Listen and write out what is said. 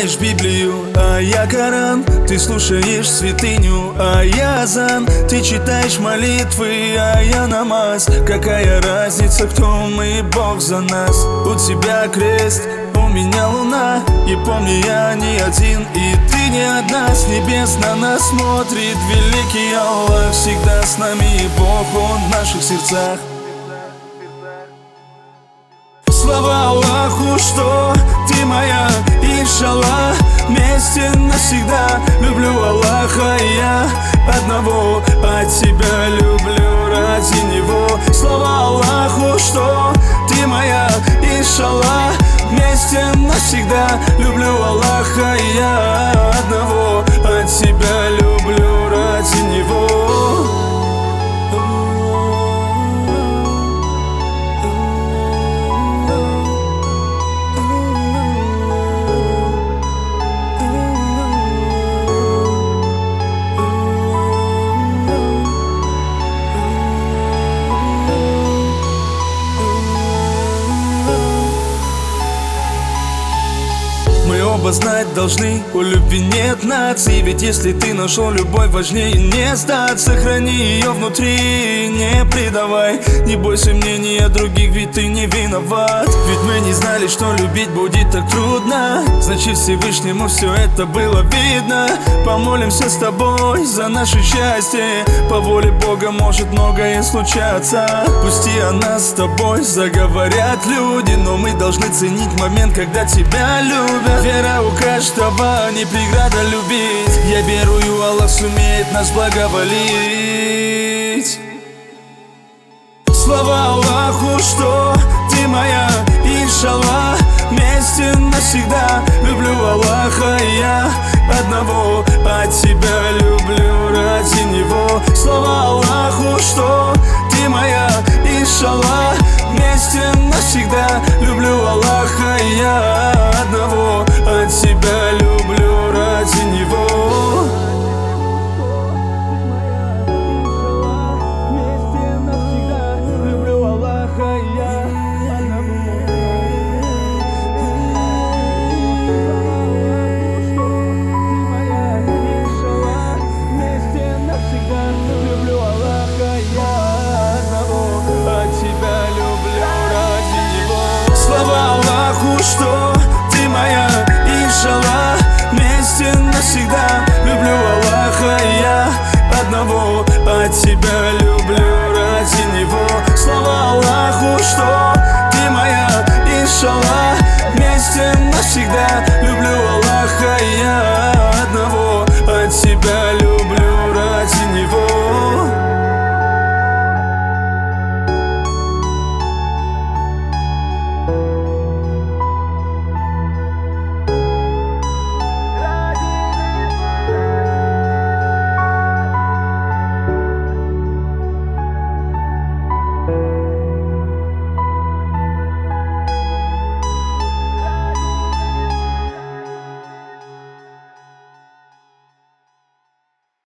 читаешь Библию, а я Коран. Ты слушаешь святыню, а я азан. Ты читаешь молитвы, а я намаз. Какая разница, кто мы, Бог за нас. У тебя крест, у меня луна. И помни, я не один, и ты не одна. С небес на нас смотрит великий Аллах. Всегда с нами, и Бог, Он в наших сердцах. Слава Аллаху, что ты моя, иншаллах, вместе навсегда. Люблю Аллаха, и я одного от тебя люблю ради Него. Слава Аллаху, что ты моя, иншаллах, вместе навсегда. Люблю Аллаха, и я одного от тебя люблю ради Него. Мы оба знать должны, у любви нет наций. Ведь если ты нашел любовь, важнее не сдаться. Храни ее внутри, не предавай. Не бойся мнения других, ведь ты не виноват. Ведь мы не знали, что любить будет так трудно. Значит, Всевышнему все это было видно. Помолимся с тобой за наше счастье. По воле Бога может многое случаться. Пусти о нас с тобой заговорят люди, но мы должны ценить момент, когда тебя любят. Вера у каждого, не преграда любить. Я верую, Аллах сумеет нас благоволить. Слава Аллаху, что ты моя, иншаллах, вместе навсегда. Люблю Аллаха, и я одного от тебя люблю ради Него. Слава Аллаху, что ты моя, иншаллах, вместе навсегда. Люблю Аллаха, и я одного от тебя люблю ради Него. Слава Аллаху, что ты моя, иншаллах, вместе навсегда.